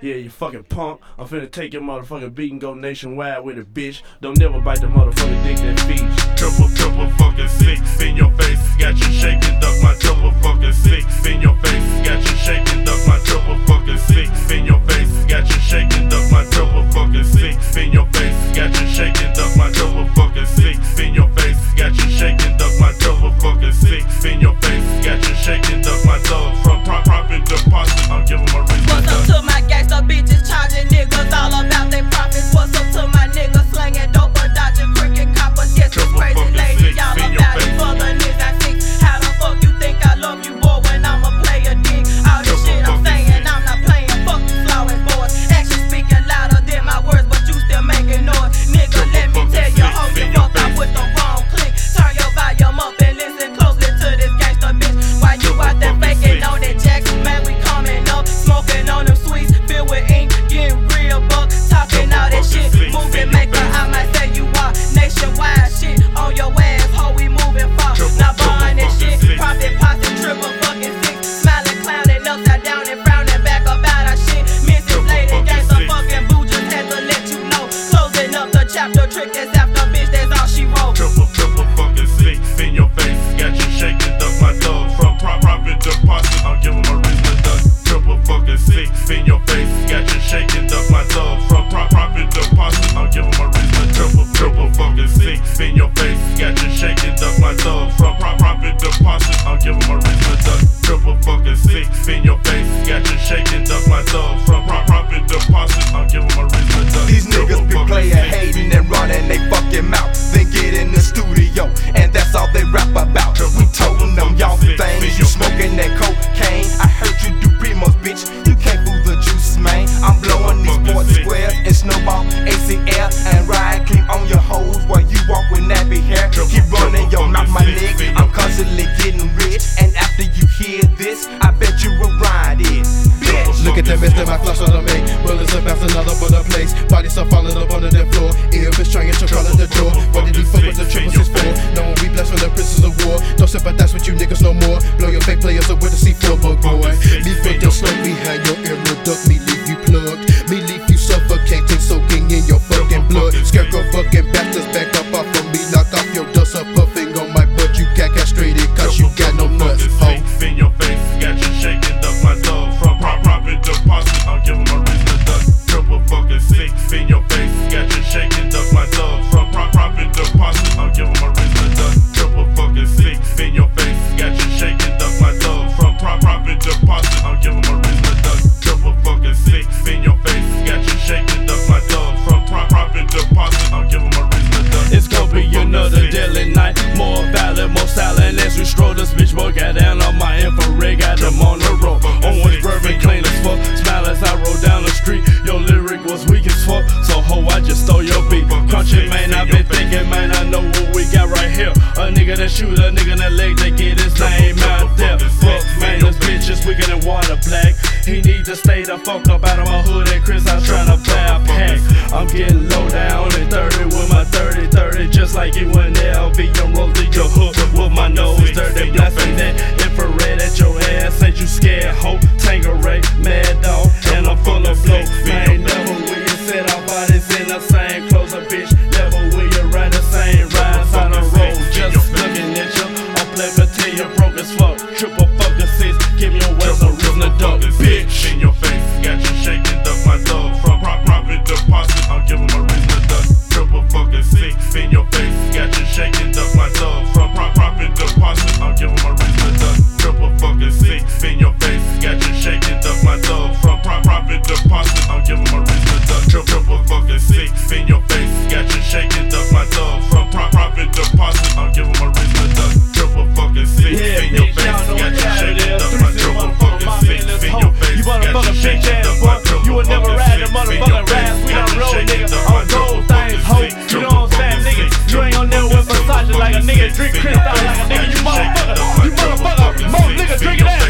Yeah, you fucking punk. I'm finna take your motherfucking beat and go nationwide with it, bitch. Don't never bite the motherfucking dick that feeds. Triple fucking six in your face. Got you shaking, duck my triple fucking six in your face. Got you shaking, duck my triple fucking six in your face. Got you shaking, duck my triple fucking six in your face. Got you shaking, duck my triple fucking six in your face. Got you shaking, duck my triple fucking six in your face. Got you shaking, duck my dog from profit deposit. I'll give 'em a reason. What's up to my gangsta bitches charging niggas all about their profits? What's up to my niggas slanging dope or dodging cricket coppers? Yes, you crazy lady, y'all about it for the niggas I think. How the fuck you think I love you, boy, when I'm a player dick? All this shit I'm saying, I'm not playing. Fuck you flowing boys. Actions speaking louder than my words, but you still making noise. Nigga, let me tell you, how you fuck out with the wrong click. Turn your volume up and listen closely to this gangsta bitch. While you out there faking on that Jackson, man, we coming up, smoking on them sweets, filled with ink, getting real buck, talking all that shit. Moving maker, I might say you are nationwide shit on your ass, ho, we moving far. Now buying that shit, profit posse, triple fucking six, smiling, clowning, upside down and frowning back about our shit. Mrs. Lady, gangsta fucking boo, just had to let you know. Closing up the chapter, trick that's after bitch, that's all she wrote. Triple fucking six in your face. Got you shaking, duck my dog from profit deposit. I'll give 'em a reason to duck. Triple fucking six in your face. Got you shaking, duck my dog from profit deposit. I'll give 'em a reason to triple fucking six in your face. Got you shaking, duck my dog from profit deposit. I'll give 'em a reason to duck. Triple fucking six in your face. Got you shaking, duck my dog from profit deposit. I'll give 'em a reason to duck. These niggas be playin', hating and running they fucking mouth. Then get in the studio and that's all they rap about. We told them y'all things, you smoking that cocaine. I heard you do primos, bitch. You can't fool the juice, man. I'm blowing these sports squares and snowball ACL and ride clean on your hoes while you walk with nappy hair. Keep running your mouth, my nigga. I'm constantly getting rich, and after you hear this, I bet you will ride it. Bitch. Look at them, it's my flash on the make. Bullets are bouncing all over the place. Bodies are falling up on the floor. Ear is trying to crawl at the door. What did he fuck with the triple 6 for? No one we blessed from the princes of war. Don't sympathize with you niggas no more. Blow your fake players up with a C4, but boy. Me put the smoke behind your ear, duck. Me leave you plugged. Me leave you suffocating, soaking in your fucking blood. Scarecrow fucking bastards back up off of me. Knock off your dust up, puffing on my butt. You got castrated cause you got no nuts, ho. In your face, got you shaking, duck my dog from profit deposit. I'll give 'em a reason to duck. Triple fucking six in your face. Got you shaking, duck my dog from profit deposit. I'll give 'em a reason to duck. Triple fucking six in your face. Got you shaking, duck my dog from profit deposit. I'll give 'em a reason to duck. Triple fucking six in your face. Got you shaking, duck my dog from profit deposit. I'll give 'em a reason to duck. It's gonna be another deadly night. More valid, more silent as we stroll. This bitch boy got down on my infrared, got them on the road. Orange bourbon, clean as fuck. Smile as I roll down the street. Your lyric was weak as fuck, so ho, I just stole your beat. Crunchy, man, I been thinking, man, I know what we got right here. A nigga that shoot a nigga in the leg, they get his name out there. Fuck, man, this bitch is wicked and water black. He need to stay the fuck up out of my hood and Chris, I'm tryna buy a pack. I'm getting low down in 30 with my 30, just like you and LV. I'm rolling your hood with my nose dirty, blasting that infrared at your ass. Ain't you scared, ho? Tangeray, mad dog, and I'm full of flow. Man, never will you set our bodies in the same clothes, a bitch. Never will you ride the same rides on the road. Just looking at you, I'm playing till you're broke as fuck. Triple fucking six, give me a West, a reason to duck, bitch. In your face, got you shaking, duck my dog from profit deposit. I'll give 'em a reason to duck. Triple fucking six in your face. Got you shaking, duck my dog from profit deposit. I'll give 'em a reason to duck. Triple fucking six in your face. Got you shaking, duck my dog from profit deposit. I'll give 'em a reason to duck. Triple fucking six in your face. Got you shaking, duck my dog from profit deposit. I'll give 'em a reason to duck. Triple fucking six in your face. Got you shaking, duck my triple fucking six in your face. You motherfucking bitch ass fuck. You will never ride the motherfucking rats. We done roll, nigga, on gold things, ho. You know what I'm saying, nigga? You ain't gonna never wear Versace like a nigga, drink Cristal like a nigga. You motherfucker, most niggas drinking that.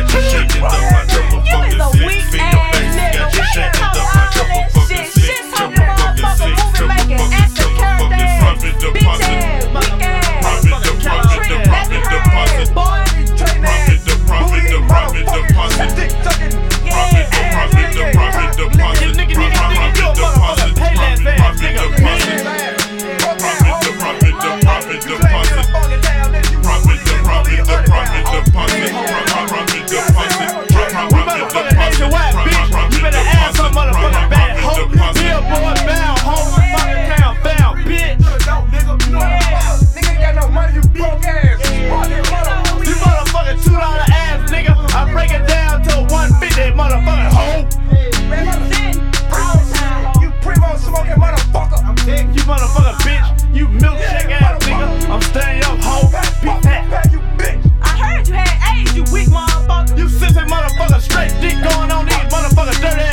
You is a weak ass nigga. Why you talk all that shit? Shit talking motherfucker, movie making, acting character ass, bitch ass, on these motherfuckers dirty